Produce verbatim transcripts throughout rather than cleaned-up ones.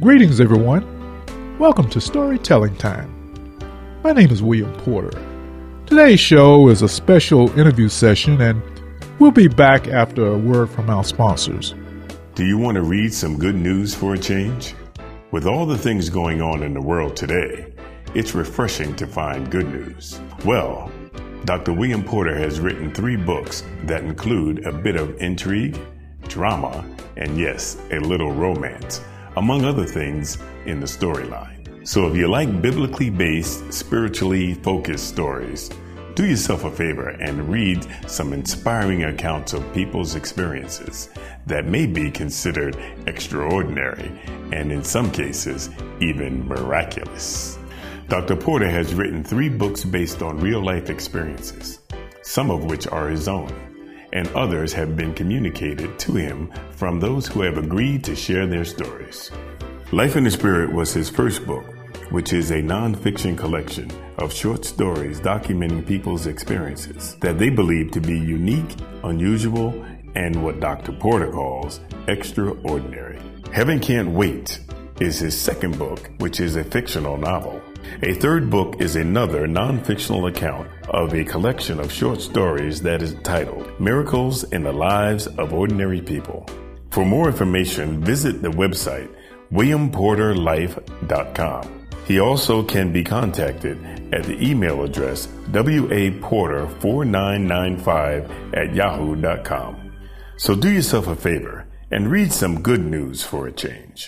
Greetings, everyone. Welcome to Storytelling Time. My name is William Porter. Today's show is a special interview session, and we'll be back after a word from our sponsors. Do you want to read some good news for a change? With all the things going on in the world today, it's refreshing to find good news. Well, Doctor William Porter has written three books that include a bit of intrigue, drama, and yes, a little romance, among other things in the storyline. So if you like biblically based, spiritually focused stories, do yourself a favor and read some inspiring accounts of people's experiences that may be considered extraordinary and in some cases even miraculous. Doctor Porter has written three books based on real life experiences, some of which are his own, and others have been communicated to him from those who have agreed to share their stories. Life in the Spirit was his first book, which is a nonfiction collection of short stories documenting people's experiences that they believe to be unique, unusual, and what Doctor Porter calls extraordinary. Heaven Can't Wait is his second book, which is a fictional novel. A third book is another non-fictional account of a collection of short stories that is titled Miracles in the Lives of Ordinary People. For more information, visit the website william porter life dot com. He also can be contacted at the email address w a porter four nine nine five at yahoo dot com. So do yourself a favor and read some good news for a change.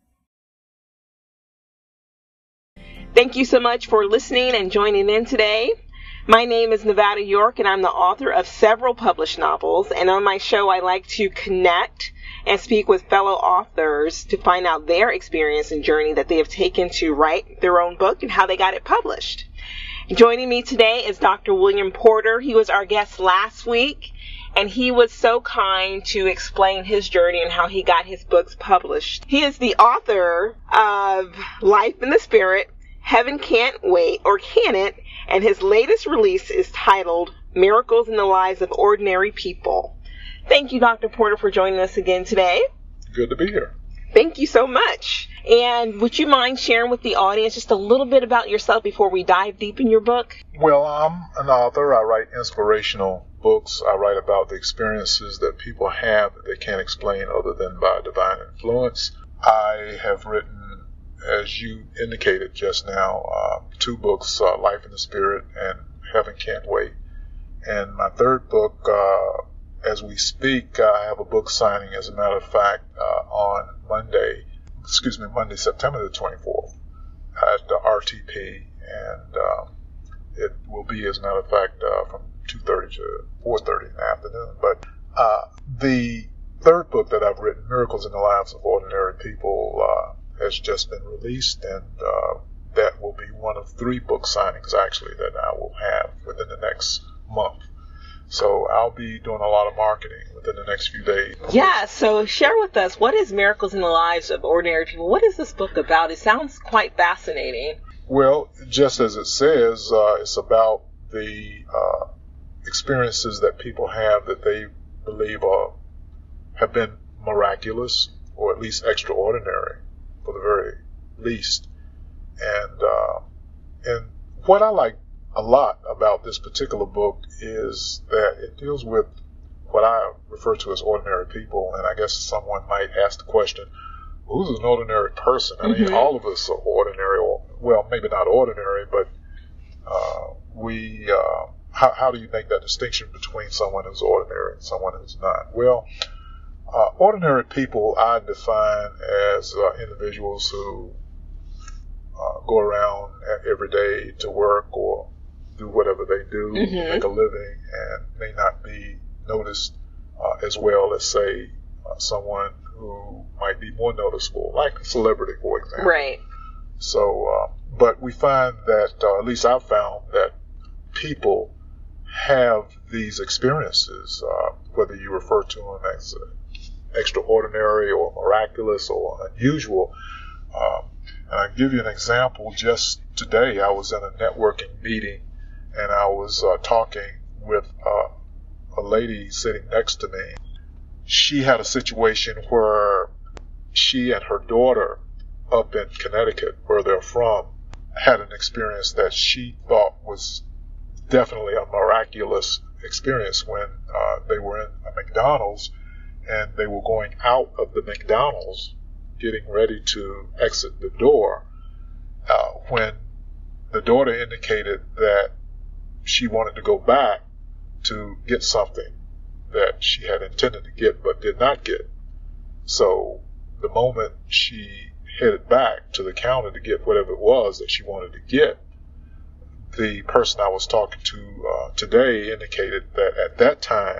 Thank you so much for listening and joining in today. My name is Nevada York, and I'm the author of several published novels. And on my show, I like to connect and speak with fellow authors to find out their experience and journey that they have taken to write their own book and how they got it published. Joining me today is Doctor William Porter. He was our guest last week, and he was so kind to explain his journey and how he got his books published. He is the author of Life in the Spirit, Heaven Can't Wait, or Can It? And his latest release is titled Miracles in the Lives of Ordinary People. Thank you, Doctor Porter, for joining us again today. Good to be here. Thank you so much. And would you mind sharing with the audience just a little bit about yourself before we dive deep in your book? Well, I'm an author. I write inspirational books. I write about the experiences that people have that they can't explain other than by divine influence. I have written, as you indicated just now, uh, two books, uh, Life in the Spirit and Heaven Can't Wait. And my third book, uh, as we speak, I have a book signing, as a matter of fact, uh, on Monday, excuse me, Monday, September the twenty-fourth at the R T P. And um, it will be, as a matter of fact, uh, from two thirty to four thirty in the afternoon. But uh, the third book that I've written, Miracles in the Lives of Ordinary People, uh, has just been released, and uh, that will be one of three book signings actually that I will have within the next month. So I'll be doing a lot of marketing within the next few days. Yeah, so share with us, what is Miracles in the Lives of Ordinary People? What is this book about? It sounds quite fascinating. Well, just as it says, uh, it's about the uh, experiences that people have that they believe are, have been miraculous, or at least extraordinary, for the very least. And uh, and what I like a lot about this particular book is that it deals with what I refer to as ordinary people. And I guess someone might ask the question, who's an ordinary person? I mean, mm-hmm. all of us are ordinary, or, well, maybe not ordinary, but uh, we, uh, how, how do you make that distinction between someone who's ordinary and someone who's not? Well, Uh, ordinary people I define as uh, individuals who uh, go around every day to work or do whatever they do, mm-hmm. make a living, and may not be noticed uh, as well as, say, uh, someone who might be more noticeable, like a celebrity, for example. Right. So, uh, but we find that, uh, at least I've found that people have these experiences, uh, whether you refer to them as uh, extraordinary or miraculous or unusual. Um, and I'll give you an example. Just today I was in a networking meeting, and I was uh, talking with uh, a lady sitting next to me. She had a situation where she and her daughter up in Connecticut, where they're from, had an experience that she thought was definitely a miraculous experience when uh, they were in a McDonald's and they were going out of the McDonald's, getting ready to exit the door, uh, when the daughter indicated that she wanted to go back to get something that she had intended to get but did not get. So the moment she headed back to the counter to get whatever it was that she wanted to get, the person I was talking to uh, today indicated that at that time,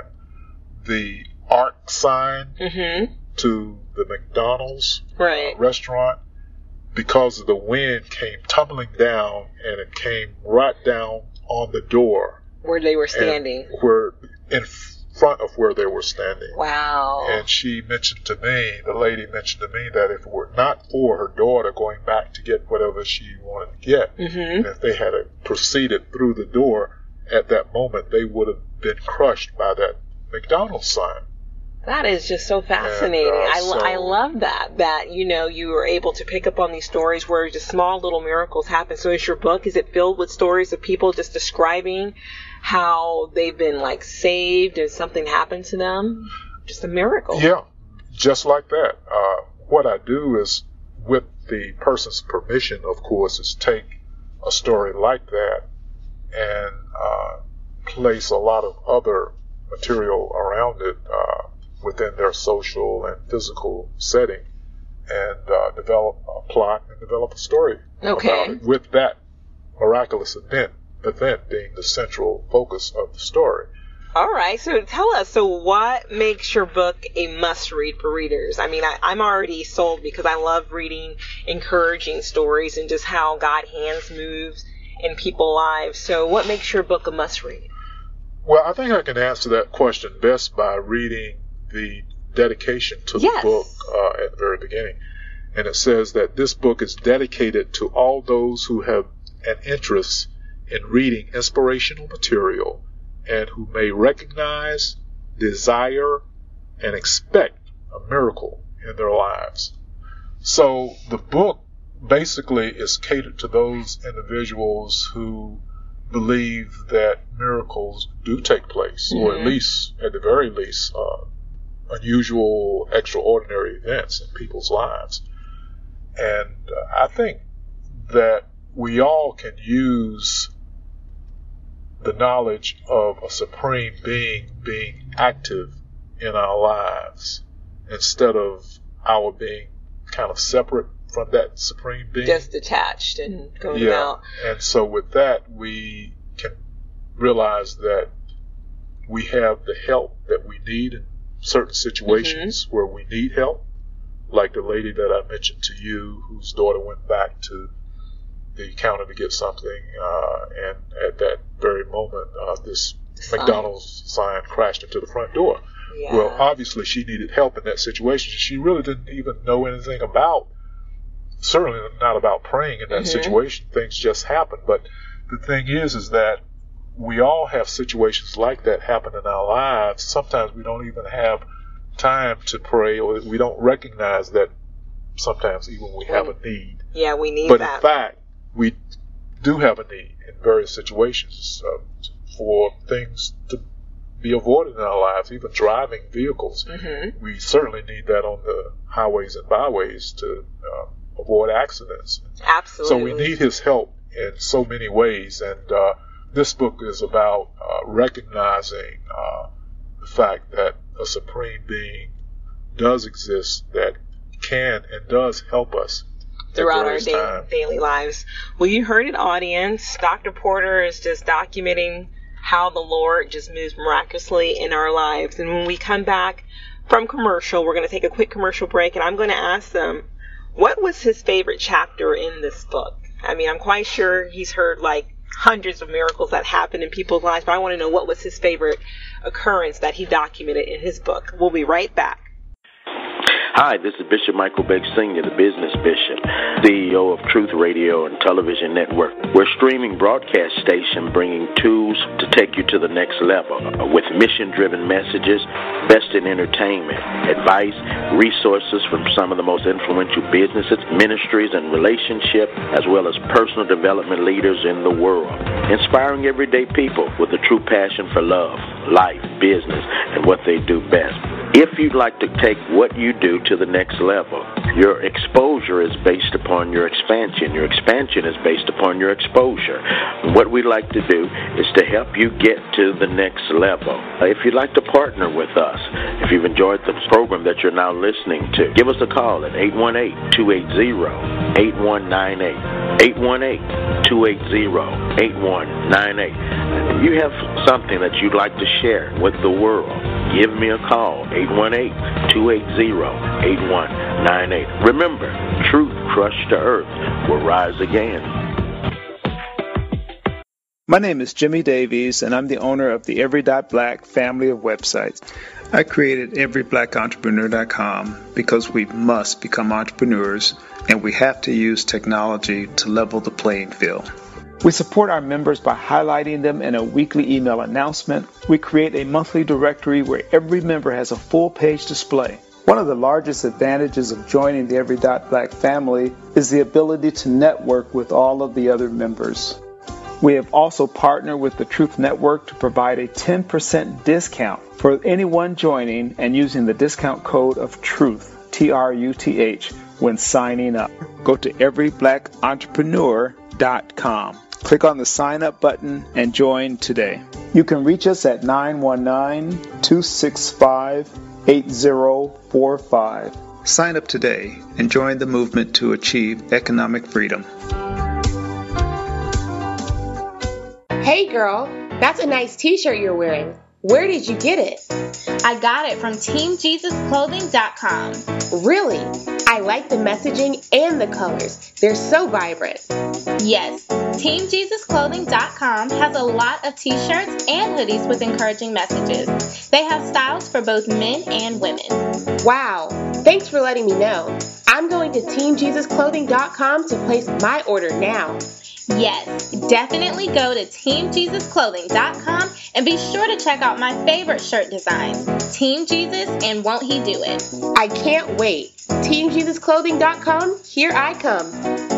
the arc sign Mm-hmm. to the McDonald's Right. uh, restaurant, because of the wind, came tumbling down, and it came right down on the door Where they were and standing. where in front of where they were standing. Wow. And she mentioned to me, the lady mentioned to me, that if it were not for her daughter going back to get whatever she wanted to get, Mm-hmm. and if they had uh, proceeded through the door at that moment, they would have been crushed by that McDonald's sign. That is just so fascinating. And, uh, I, lo- so- I love that, that, you know, you were able to pick up on these stories where just small little miracles happen. So is your book, is it filled with stories of people just describing how they've been, like, saved and something happened to them? Just a miracle. Yeah, just like that. Uh, what I do is, with the person's permission, of course, is take a story like that and uh, place a lot of other material around it uh, within their social and physical setting, and uh, develop a plot and develop a story Okay. about it, with that miraculous event, event being the central focus of the story. All right. So tell us, so what makes your book a must-read for readers? I mean, I, I'm already sold because I love reading encouraging stories and just how God hands moves in people's lives. So what makes your book a must-read? Well, I think I can answer that question best by reading the dedication to the Yes. book uh, at the very beginning. And it says that this book is dedicated to all those who have an interest in reading inspirational material and who may recognize, desire, and expect a miracle in their lives. So the book basically is catered to those individuals who believe that miracles do take place, or at Mhm. least, at the very least, uh, unusual, extraordinary events in people's lives. And uh, I think that we all can use the knowledge of a supreme being being active in our lives instead of our being kind of separate from that supreme being. Just detached and going Yeah, out. and so with that, we can realize that we have the help that we need in certain situations where we need help, like the lady that I mentioned to you, whose daughter went back to the counter to get something, uh, and at that very moment, uh, this Sign. McDonald's sign crashed into the front door. Yeah. Well, obviously she needed help in that situation. She really didn't even know anything about, certainly not about praying in that Mhm. situation. Things just happen. But the thing is, is that we all have situations like that happen in our lives. Sometimes we don't even have time to pray, or we don't recognize that sometimes even we have a need. Yeah, we need But that. in fact, we do have a need in various situations uh, for things to be avoided in our lives, even driving vehicles. Mhm. We certainly need that on the highways and byways to uh, avoid accidents. Absolutely. So we need his help in so many ways, and uh, this book is about uh, recognizing uh, the fact that a supreme being does exist that can and does help us at throughout our various da- times. daily lives. Well, you heard it, audience. Doctor Porter is just documenting how the Lord just moves miraculously in our lives. And when we come back from commercial, we're going to take a quick commercial break, and I'm going to ask them, what was his favorite chapter in this book? I mean, I'm quite sure he's heard like hundreds of miracles that happen in people's lives, but I want to know what was his favorite occurrence that he documented in his book. We'll be right back. Hi, this is Bishop Michael Beck Senior, the business bishop, C E O of Truth Radio and Television Network. We're a streaming broadcast station bringing tools to take you to the next level with mission-driven messages, best in entertainment, advice, resources from some of the most influential businesses, ministries, and relationships, as well as personal development leaders in the world, inspiring everyday people with a true passion for love, life, business, and what they do best. If you'd like to take what you do to the next level, your exposure is based upon your expansion. Your expansion is based upon your exposure. What we'd like to do is to help you get to the next level. If you'd like to partner with us, if you've enjoyed the program that you're now listening to, give us a call at eight one eight, two eight zero, eight one nine eight, eight one eight, two eight zero, eight one nine eight. If you have something that you'd like to share with the world, give me a call, eight one eight, two eight zero, eight one nine eight. Remember, truth crushed to earth will rise again. My name is Jimmy Davies, and I'm the owner of the Every Dot Black family of websites. I created every black entrepreneur dot com because we must become entrepreneurs, and we have to use technology to level the playing field. We support our members by highlighting them in a weekly email announcement. We create a monthly directory where every member has a full-page display. One of the largest advantages of joining the Every Dot Black family is the ability to network with all of the other members. We have also partnered with the Truth Network to provide a ten percent discount for anyone joining and using the discount code of TRUTH, T R U T H, when signing up. Go to every black entrepreneur dot com. Click on the sign up button and join today. You can reach us at nine one nine, two six five, eight zero four five. Sign up today and join the movement to achieve economic freedom. Hey girl, that's a nice t-shirt you're wearing. Where did you get it? I got it from team jesus clothing dot com. Really? I like the messaging and the colors. They're so vibrant. Yes, team jesus clothing dot com has a lot of t-shirts and hoodies with encouraging messages. They have styles for both men and women. Wow, thanks for letting me know. I'm going to team jesus clothing dot com to place my order now. Yes, definitely go to team jesus clothing dot com and be sure to check out my favorite shirt designs, Team Jesus and Won't He Do It? I can't wait. team jesus clothing dot com, here I come.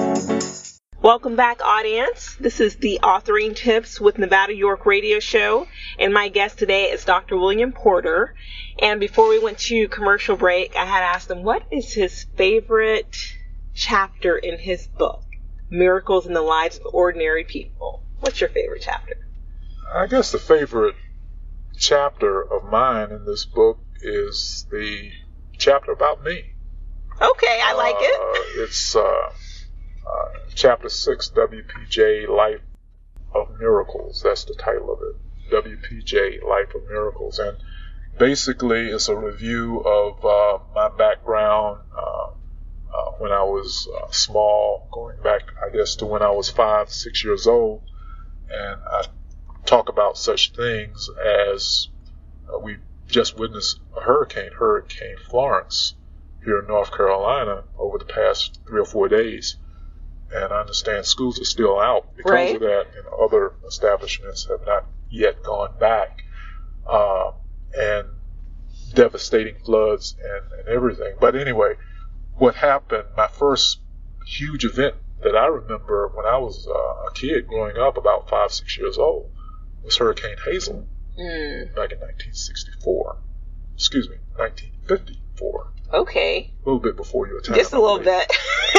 Welcome back, audience. This is the Authoring Tips with Nevada York Radio Show, and my guest today is Doctor William Porter. And before we went to commercial break, I had asked him what is his favorite chapter in his book, Miracles in the Lives of Ordinary People. What's your favorite chapter? I guess the favorite chapter of mine in this book is the chapter about me. Okay, I like uh, it. It's uh, uh, chapter six, W P J, Life of Miracles. That's the title of it, W P J, Life of Miracles. And basically it's a review of uh, my background uh, uh, when I was uh, small, going back, I guess, to when I was five, six years old. And I talk about such things as uh, we just witnessed a hurricane, Hurricane Florence, here in North Carolina over the past three or four days. And I understand schools are still out because right. of that, and other establishments have not yet gone back. Uh, and devastating floods and, and everything. But anyway, what happened, my first huge event that I remember when I was uh, a kid growing up, about five, six years old, was Hurricane Hazel mm. back in nineteen sixty-four. Excuse me, nineteen fifty-four. Okay. A little bit before your time. Just a little bit.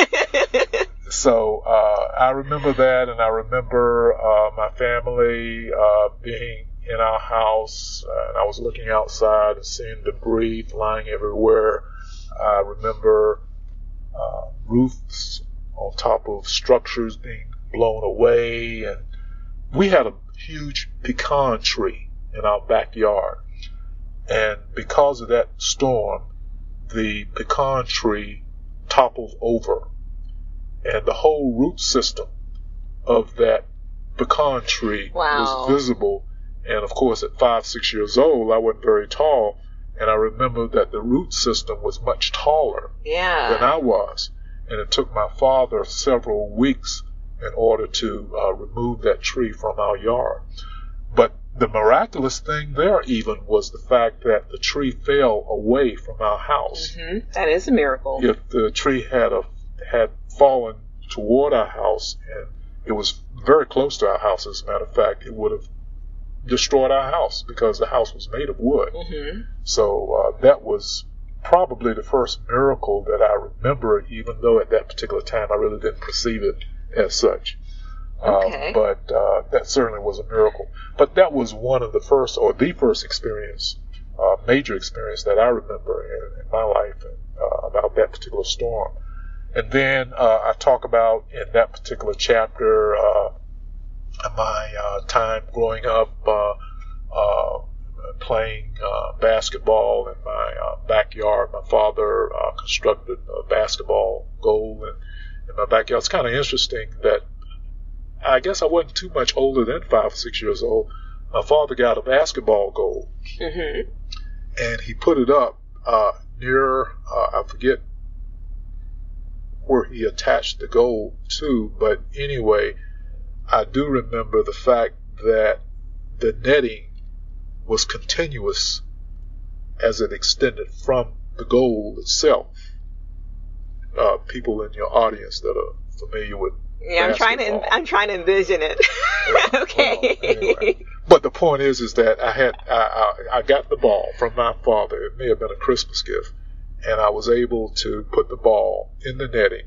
So uh, I remember that, and I remember uh, my family uh, being in our house, uh, and I was looking outside and seeing debris flying everywhere. I remember uh, roofs on top of structures being blown away, and we had a huge pecan tree in our backyard, and because of that storm, the pecan tree toppled over, and the whole root system of that pecan tree wow. was visible. And of course, at five, six years old, I wasn't very tall, And I remember that the root system was much taller yeah. than I was. And it took my father several weeks in order to uh, remove that tree from our yard. But the miraculous thing there even was the fact that the tree fell away from our house. Mm-hmm. That is a miracle. If the tree had a, had fallen toward our house, and it was very close to our house, as a matter of fact, it would have destroyed our house because the house was made of wood. Mm-hmm. So uh, that was probably the first miracle that I remember, even though at that particular time I really didn't perceive it as such. Okay. Um, but uh, that certainly was a miracle. But that was one of the first, or the first experience, uh, major experience that I remember in, in my life uh, about that particular storm. And then uh, I talk about in that particular chapter uh, my uh, time growing up uh, uh, playing uh, basketball in my uh, backyard. My father uh, constructed a basketball goal in, in my backyard. It's kind of interesting that I guess I wasn't too much older than five or six years old. My father got a basketball goal, mm-hmm. and he put it up uh, near, uh, I forget where he attached the goal to, but anyway, I do remember the fact that the netting was continuous as it extended from the goal itself. Uh, people in your audience that are familiar with yeah, I'm trying to I'm trying to envision it. Yeah, okay. Well, anyway. But the point is, is that I had I, I I got the ball from my father. It may have been a Christmas gift, and I was able to put the ball in the netting.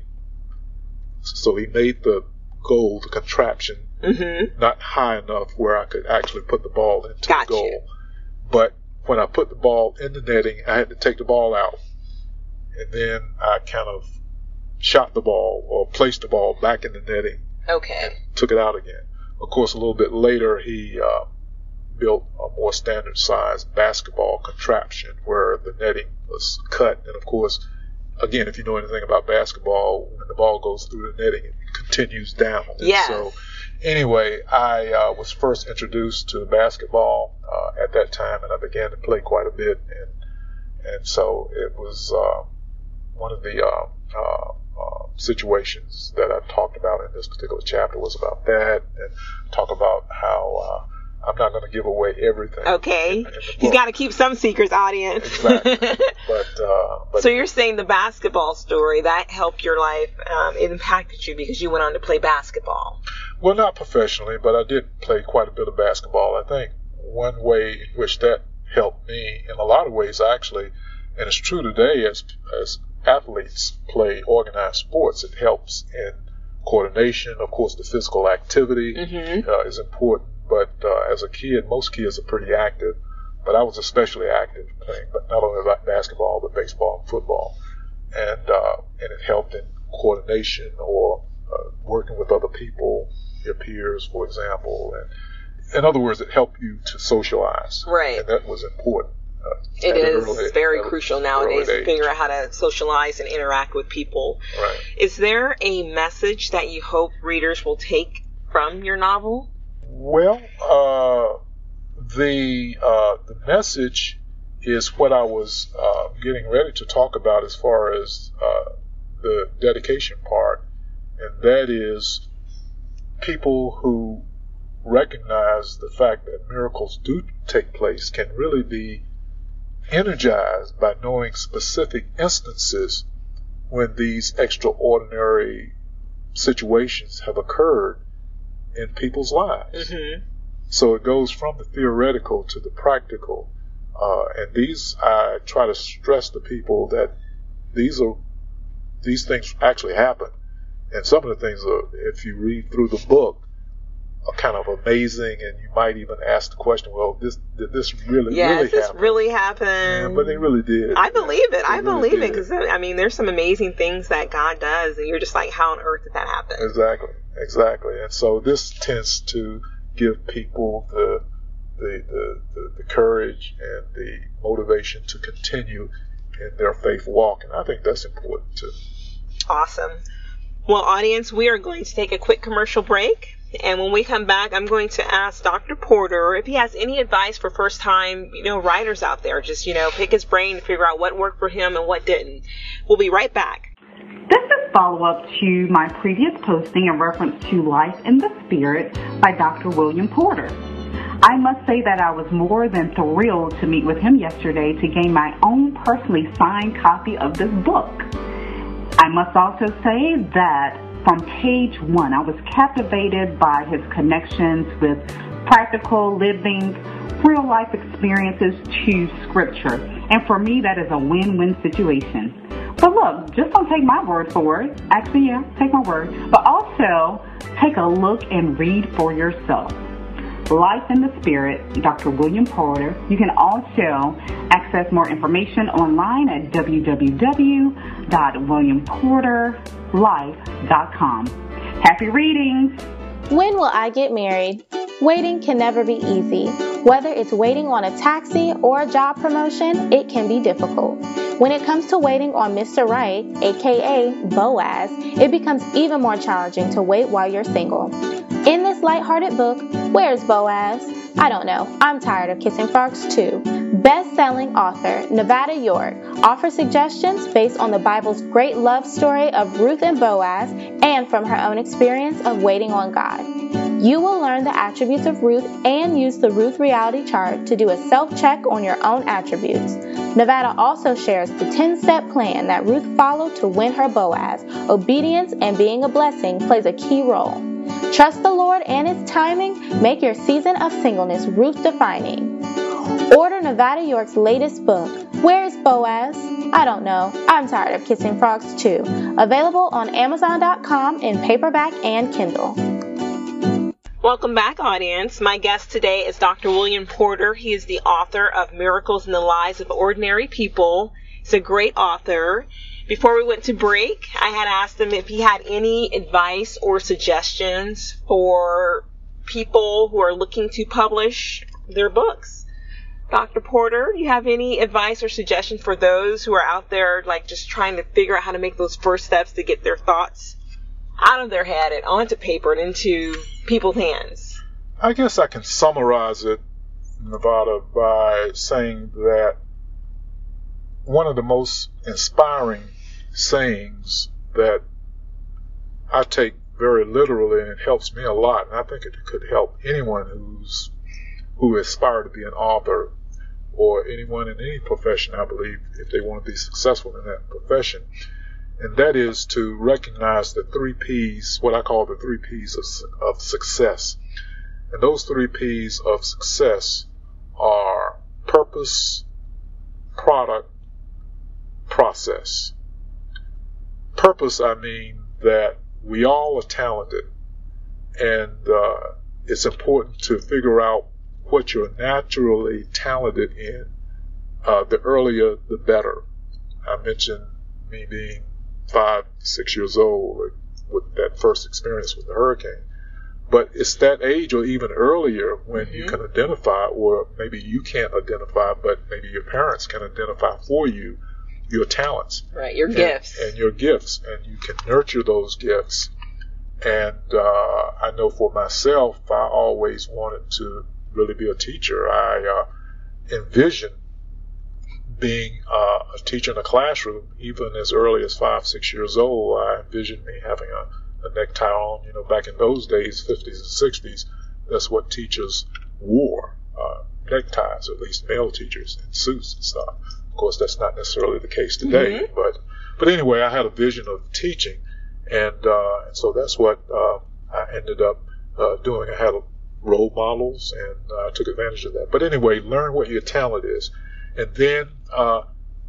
So he made the goal, the contraption, mm-hmm. not high enough where I could actually put the ball into Got the goal. You. But when I put the ball in the netting, I had to take the ball out, and then I kind of shot the ball or placed the ball back in the netting. Okay. And took it out again. Of course, a little bit later, he uh, built a more standard sized basketball contraption where the netting was cut. And of course, again, if you know anything about basketball, when the ball goes through the netting, it continues down. Yeah. So anyway, I uh, was first introduced to basketball uh, at that time, and I began to play quite a bit. And and so it was uh, one of the uh, uh, uh, situations that I talked about in this particular chapter was about that, and talk about how uh, I'm not going to give away everything. Okay. In, in He's got to keep some secrets, audience. Exactly. but, uh, but so you're saying the basketball story, that helped your life, um, it impacted you because you went on to play basketball. Well, not professionally, but I did play quite a bit of basketball. I think one way in which that helped me, in a lot of ways actually, and it's true today as as athletes play organized sports, it helps in coordination. Of course, the physical activity mm-hmm. uh, is important, but uh, as a kid, most kids are pretty active, but I was especially active playing, but not only about basketball, but baseball and football, and uh, and it helped in coordination or uh, working with other people, your peers, for example, and in other words, it helped you to socialize, right? And that was important. Uh, it is early, very early, crucial nowadays to figure out how to socialize and interact with people. Right. Is there a message that you hope readers will take from your novel? Well, uh, the uh, the message is what I was uh, getting ready to talk about as far as uh, the dedication part, and that is people who recognize the fact that miracles do take place can really be energized by knowing specific instances when these extraordinary situations have occurred in people's lives. Mm-hmm. So it goes from the theoretical to the practical. Uh, and these, I try to stress to people that these are, these things actually happen. And some of the things are, if you read through the book, are kind of amazing, and you might even ask the question, well, this did this really, yeah, really this happen? really happened? Yeah, but they really did. I believe it. They I really believe it did. because, I mean, there's some amazing things that God does, and you're just like, how on earth did that happen? Exactly, exactly. And so this tends to give people the the, the, the, the courage and the motivation to continue in their faith walk, and I think that's important too. Awesome. Well, audience, we are going to take a quick commercial break. And when we come back, I'm going to ask Doctor Porter if he has any advice for first-time, you know, writers out there. Just, you know, pick his brain to figure out what worked for him and what didn't. We'll be right back. This is follow-up to my previous posting in reference to Life in the Spirit by Doctor William Porter. I must say that I was more than thrilled to meet with him yesterday to gain my own personally signed copy of this book. I must also say that from page one, I was captivated by his connections with practical living, real-life experiences to Scripture. And for me, that is a win-win situation. But look, just don't take my word for it. Actually, yeah, take my word. But also, take a look and read for yourself. Life in the Spirit, Doctor William Porter. You can also access more information online at w w w dot william porter life dot com. Happy readings! When will I get married? Waiting can never be easy. Whether it's waiting on a taxi or a job promotion, it can be difficult. When it comes to waiting on Mister Right, aka Boaz, it becomes even more challenging to wait while you're single. In this lighthearted book, Where's Boaz? I don't know. I'm tired of kissing frogs too. Best-selling author Nevada York offers suggestions based on the Bible's great love story of Ruth and Boaz and from her own experience of waiting on God. You will learn the attributes of Ruth and use the Ruth reality chart to do a self-check on your own attributes. Nevada also shares the ten-step plan that Ruth followed to win her Boaz. Obedience and being a blessing plays a key role. Trust the Lord and His timing. Make your season of singleness Ruth-defining. Order Nevada York's latest book, Where's Boaz? I don't know. I'm tired of kissing frogs too. Available on amazon dot com in paperback and Kindle. Welcome back, audience. My guest today is Doctor William Porter. He is the author of Miracles in the Lives of Ordinary People. He's a great author. Before we went to break, I had asked him if he had any advice or suggestions for people who are looking to publish their books. Doctor Porter, do you have any advice or suggestions for those who are out there, like, just trying to figure out how to make those first steps to get their thoughts out of their head and onto paper and into people's hands? I guess I can summarize it, Nevada, by saying that one of the most inspiring sayings that I take very literally, and it helps me a lot, and I think it could help anyone who's who aspire to be an author, or anyone in any profession, I believe, if they want to be successful in that profession, and that is to recognize the three P's, what I call the three P's of, of success. And those three P's of success are purpose, product, process. Purpose, I mean that we all are talented, and uh, it's important to figure out what you're naturally talented in. Uh, the earlier, the better. I mentioned me being five, six years old with that first experience with the hurricane. But it's that age or even earlier when mm-hmm. you can identify, or maybe you can't identify, but maybe your parents can identify for you your talents. Right, your and, gifts. And your gifts. And you can nurture those gifts. And uh, I know for myself, I always wanted to really be a teacher. I uh, envisioned being uh, a teacher in a classroom, even as early as five, six years old. I envisioned me having a, a necktie on. You know, back in those days, fifties and sixties, that's what teachers wore, uh, neckties, or at least male teachers, and suits and stuff. Of course, that's not necessarily the case today. Mm-hmm. But but anyway, I had a vision of teaching, and, uh, and so that's what uh, I ended up uh, doing. I had role models, and I uh, took advantage of that. But anyway, learn what your talent is, and then uh,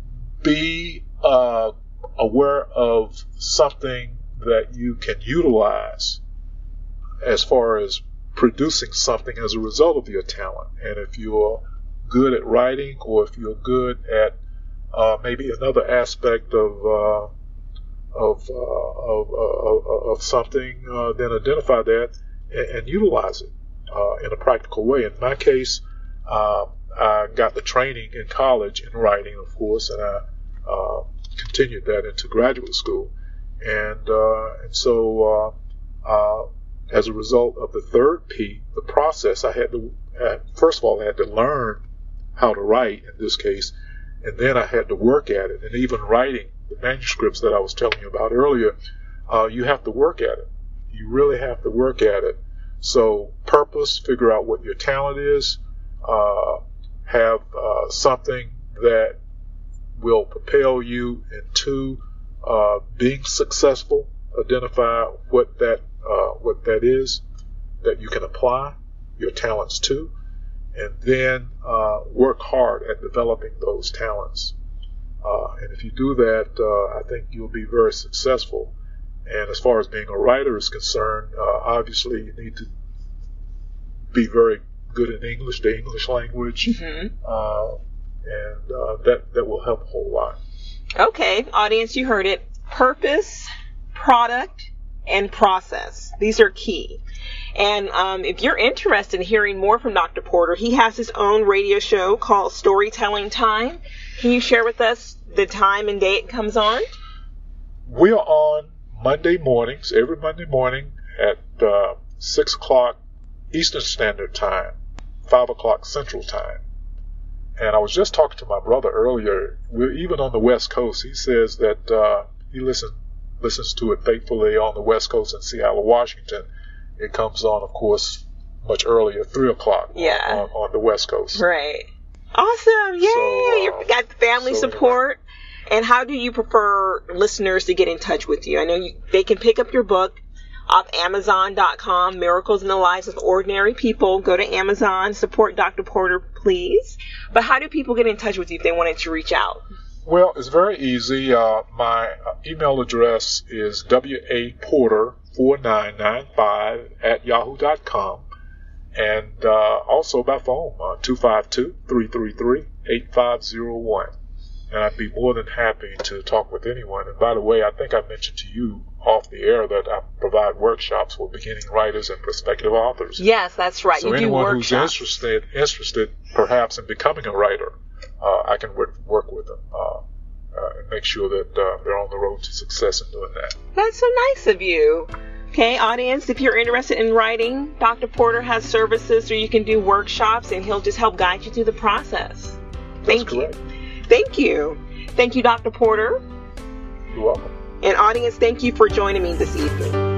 be uh, aware of something that you can utilize as far as producing something as a result of your talent. And if you're good at writing, or if you're good at uh, maybe another aspect of uh, of, uh, of, uh, of something, uh, then identify that and, and utilize it uh, in a practical way. In my case, uh, I got the training in college in writing, of course, and I uh, continued that into graduate school. And uh, and so uh, uh, as a result of the third P, the process, I had to, uh, first of all, I had to learn how to write in this case, and then I had to work at it. And even writing the manuscripts that I was telling you about earlier, uh, you have to work at it. You really have to work at it. So purpose, figure out what your talent is, uh, have uh, something that will propel you into uh, being successful. Identify what that uh, what that is that you can apply your talents to, and then uh, work hard at developing those talents. Uh, and if you do that, uh, I think you'll be very successful. And as far as being a writer is concerned, uh, obviously you need to be very good in English, the English language, mm-hmm. uh, and uh, that that will help a whole lot. Okay, audience, you heard it. Purpose, product, and process. These are key. And um, if you're interested in hearing more from Doctor Porter, he has his own radio show called Storytelling Time. Can you share with us the time and date it comes on? We are on Monday mornings, every Monday morning at uh, six o'clock Eastern Standard Time, five o'clock Central Time. And I was just talking to my brother earlier. We're even on the West Coast. He says that uh, he listen, listens to it faithfully on the West Coast in Seattle, Washington. It comes on, of course, much earlier, three o'clock yeah. on, on the West Coast. Right. Awesome. Yay. So, uh, You've got family so support. Anyway. And how do you prefer listeners to get in touch with you? I know you, they can pick up your book off Amazon dot com, Miracles in the Lives of Ordinary People. Go to Amazon, support Doctor Porter, please. But how do people get in touch with you if they wanted to reach out? Well, it's very easy. Uh, my email address is w a porter four nine nine five at yahoo dot com. And uh, also by phone, uh, two five two, three three three, eight five zero one. And I'd be more than happy to talk with anyone. And by the way, I think I mentioned to you off the air that I provide workshops for beginning writers and prospective authors. Yes, that's right. So you anyone do who's interested, interested perhaps in becoming a writer, uh, I can work, work with them uh, uh, and make sure that uh, they're on the road to success in doing that. That's so nice of you. Okay, audience, if you're interested in writing, Doctor Porter has services where you can do workshops, and he'll just help guide you through the process. Thank That's you. correct. Thank you. Thank you, Doctor Porter. You're welcome. And audience, thank you for joining me this evening.